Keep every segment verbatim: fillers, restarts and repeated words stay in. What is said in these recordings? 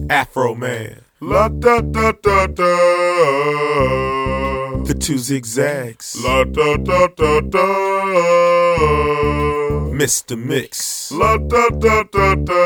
Afroman. La da da da da. The two zigzags. La da da da da. Mister Mix. La da da da da.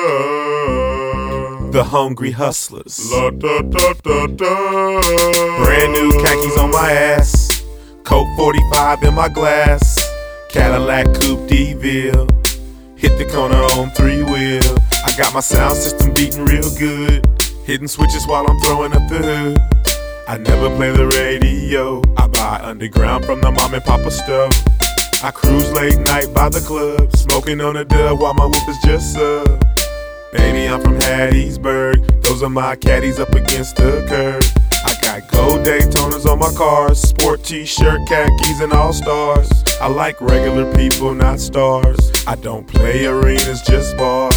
The Hungry Hustlers. La da da da da. Brand new khakis on my ass. Coke forty-five in my glass. Cadillac Coupe DeVille. Hit the corner on three wheel. I got my sound system beating real good. Hitting switches while I'm throwing up the hood. I never play the radio. I buy underground from the mom and papa stove. I cruise late night by the club, smoking on a dub while my whoop is just sub. Baby, I'm from Hattiesburg. Those are my caddies up against the curb. I got gold Daytonas on my cars, sport t-shirt, khakis, and all-stars. I like regular people, not stars. I don't play arenas, just bars.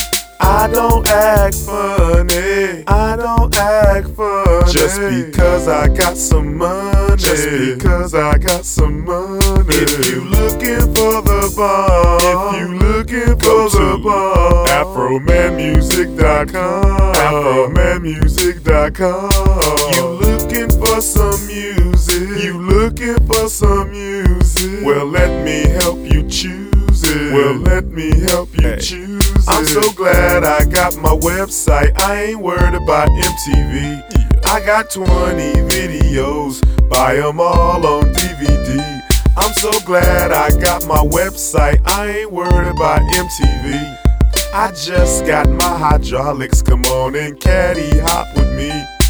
I don't act funny. I don't act funny. Just because I got some money. Just because I got some money. If you looking for the bomb, if you looking for the bomb, Afroman Music dot com. Afroman Music dot com. You looking for some music? You looking for some music? Well, let me help you choose it. Well, let me help you hey. choose it. I'm so glad I got my website. I ain't worried about M T V. Yeah. I got twenty videos, buy them all on D V D. I'm so glad I got my website. I ain't worried about M T V. I just got my hydraulics. Come on and caddy hop with me.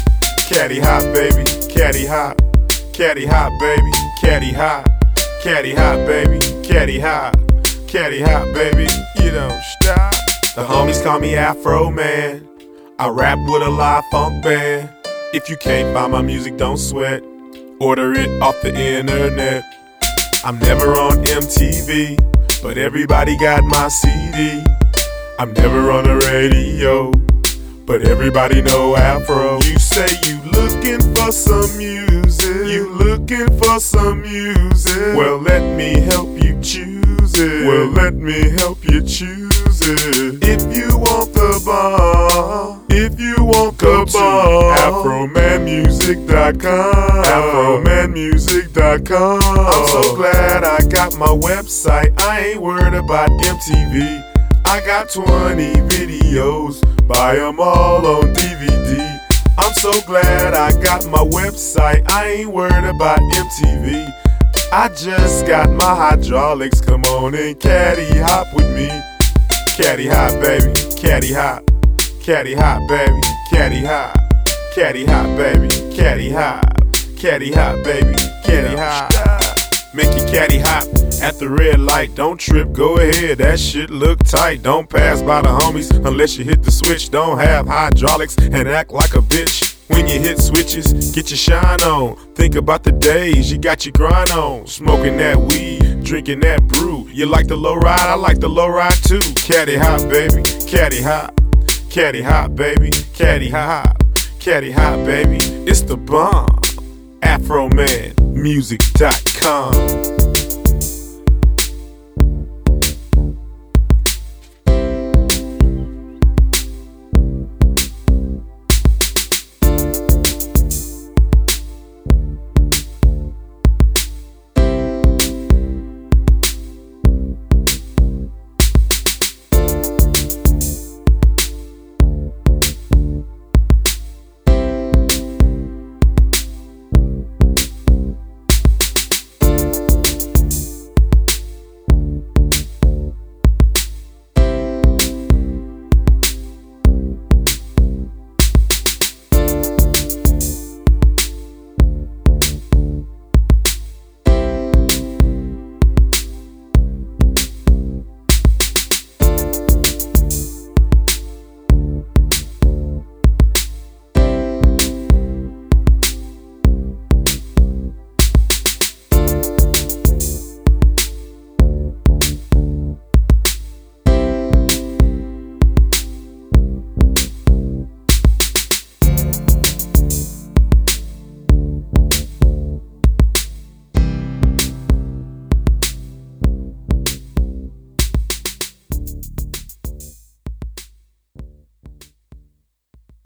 Caddy hop, baby, caddy hop. Caddy hop, baby, caddy hop. Caddy hop, baby, caddy hop. Caddy hop, baby, you don't stop. The homies call me Afroman. I rap with a live funk band. If you can't buy my music, don't sweat. Order it off the internet. I'm never on M T V, but everybody got my C D. I'm never on the radio, but everybody know Afro. You say you looking for some music. You looking for some music. Well, let me help you choose it. Well, let me help you choose it. If you want the bomb, if you want the bomb, Afroman Music dot com. Afroman Music dot com. I'm so glad I got my website. I ain't worried about M T V. I got twenty videos, buy them all on D V D. I'm so glad I got my website. I ain't worried about M T V. I just got my hydraulics. Come on and caddy hop with me. Caddy hop, baby, caddy hop. Caddy hop, baby, caddy hop. Caddy hop, baby, caddy hop. Caddy hop, baby, caddy hop. Make your caddy hop at the red light. Don't trip, go ahead, that shit look tight. Don't pass by the homies unless you hit the switch. Don't have hydraulics and act like a bitch. When you hit switches, get your shine on. Think about the days you got your grind on. Smoking that weed, drinking that brew. You like the low ride, I like the low ride too. Caddy hop, baby, caddy hop. Caddy hop, baby, caddy hop. Caddy hop, baby, it's the bomb. Afroman Music dot com.